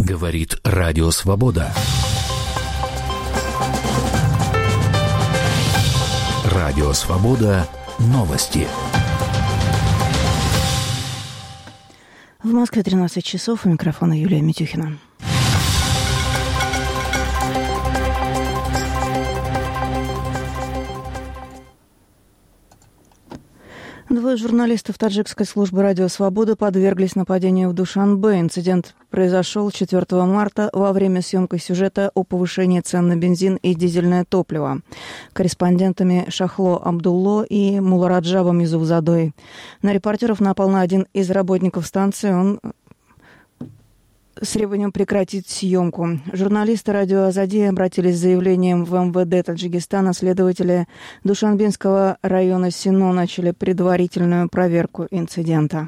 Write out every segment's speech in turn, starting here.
Говорит Радио Свобода. Радио Свобода. Новости. В Москве 13 часов. У микрофона Юлия Митюхина. Двое журналистов таджикской службы «Радио Свобода» подверглись нападению в Душанбе. Инцидент произошел 4 марта во время съемки сюжета о повышении цен на бензин и дизельное топливо. Корреспондентами Шахло Абдулло и Мулараджабом Юзуфзадой. На репортеров напал один из работников станции. Он с требованием прекратить съемку. Журналисты радио «Азади» обратились с заявлением в МВД Таджикистана. Следователи Душанбинского района Сино начали предварительную проверку инцидента.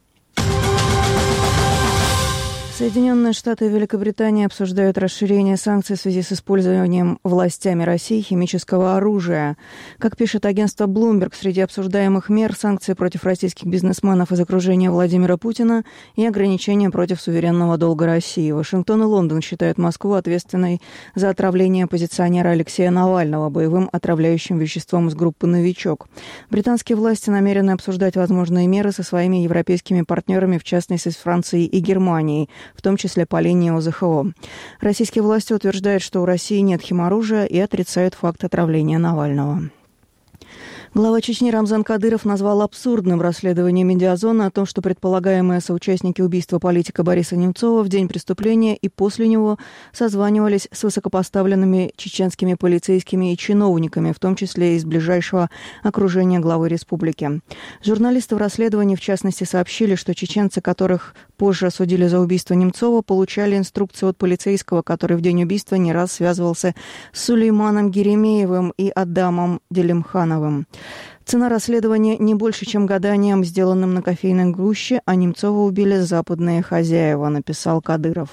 Соединенные Штаты и Великобритания обсуждают расширение санкций в связи с использованием властями России химического оружия. Как пишет агентство Bloomberg, среди обсуждаемых мер санкции против российских бизнесменов из окружения Владимира Путина и ограничения против суверенного долга России. Вашингтон и Лондон считают Москву ответственной за отравление оппозиционера Алексея Навального боевым отравляющим веществом из группы «Новичок». Британские власти намерены обсуждать возможные меры со своими европейскими партнерами, в частности, с Францией и Германией, в том числе по линии ОЗХО. Российские власти утверждают, что у России нет химоружия и отрицают факт отравления Навального. Глава Чечни Рамзан Кадыров назвал абсурдным расследование «Медиазона» о том, что предполагаемые соучастники убийства политика Бориса Немцова в день преступления и после него созванивались с высокопоставленными чеченскими полицейскими и чиновниками, в том числе из ближайшего окружения главы республики. Журналисты в расследовании, в частности, сообщили, что чеченцы, которых позже осудили за убийство Немцова, получали инструкции от полицейского, который в день убийства не раз связывался с Сулейманом Геремеевым и Адамом Делимхановым. Цена расследования не больше, чем гаданием, сделанным на кофейной гуще, а Немцова убили западные хозяева, написал Кадыров.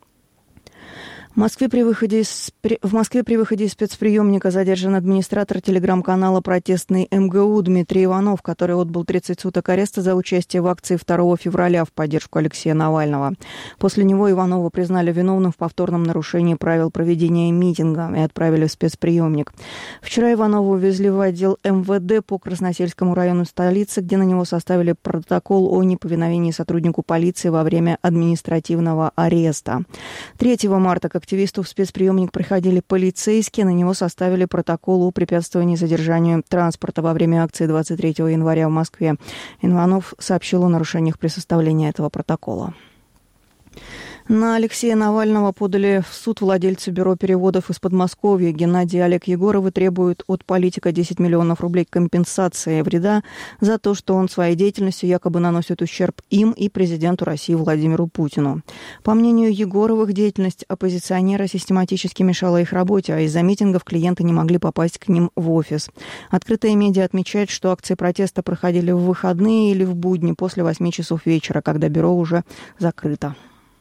В Москве при выходе из спецприемника задержан администратор телеграм-канала «Протестный МГУ» Дмитрий Иванов, который отбыл 30 суток ареста за участие в акции 2 февраля в поддержку Алексея Навального. После него Иванова признали виновным в повторном нарушении правил проведения митинга и отправили в спецприемник. Вчера Иванова увезли в отдел МВД по Красносельскому району столицы, где на него составили протокол о неповиновении сотруднику полиции во время административного ареста. 3 марта к активисту в спецприемник приходили полицейские, на него составили протокол о препятствовании задержанию транспорта во время акции 23 января в Москве. Иванов сообщил о нарушениях при составлении этого протокола. На Алексея Навального подали в суд владельцы бюро переводов из Подмосковья. Геннадий и Олег Егоровы требуют от политика 10 миллионов рублей компенсации вреда за то, что он своей деятельностью якобы наносит ущерб им и президенту России Владимиру Путину. По мнению Егоровых, деятельность оппозиционера систематически мешала их работе, а из-за митингов клиенты не могли попасть к ним в офис. Открытые медиа отмечают, что акции протеста проходили в выходные или в будни после 8 часов вечера, когда бюро уже закрыто.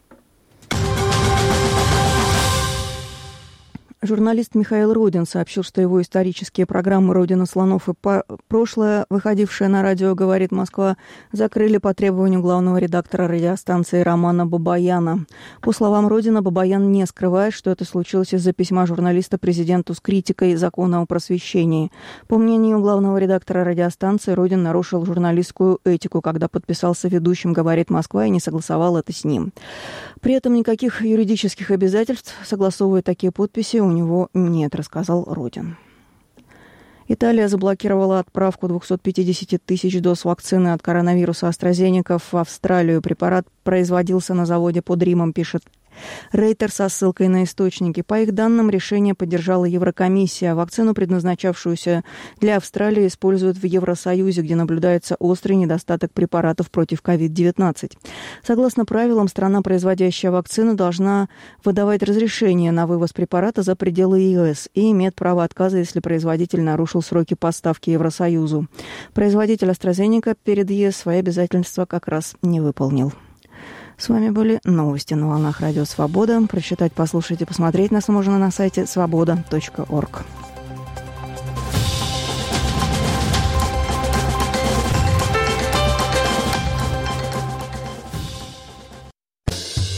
Журналист Михаил Родин сообщил, что его исторические программы «Родина слонов» и «Прошлое», выходившие на радио «Говорит Москва», закрыли по требованию главного редактора радиостанции Романа Бабаяна. По словам Родина, Бабаян не скрывает, что это случилось из-за письма журналиста президенту с критикой закона о просвещении. По мнению главного редактора радиостанции, Родин нарушил журналистскую этику, когда подписался ведущим «Говорит Москва» и не согласовал это с ним. При этом никаких юридических обязательств согласовывать такие подписи у него нет, рассказал Родин. Италия заблокировала отправку 250 тысяч доз вакцины от коронавируса AstraZeneca в Австралию. Препарат производился на заводе под Римом, пишет Рейтер со ссылкой на источники. По их данным, решение поддержала Еврокомиссия. Вакцину, предназначавшуюся для Австралии, используют в Евросоюзе, где наблюдается острый недостаток препаратов против COVID-19. Согласно правилам, страна, производящая вакцину, должна выдавать разрешение на вывоз препарата за пределы ЕС и имеет право отказа, если производитель нарушил сроки поставки Евросоюзу. Производитель AstraZeneca перед ЕС свои обязательства как раз не выполнил. С вами были новости на волнах Радио Свобода. Прочитать, послушать и посмотреть нас можно на сайте svoboda.org.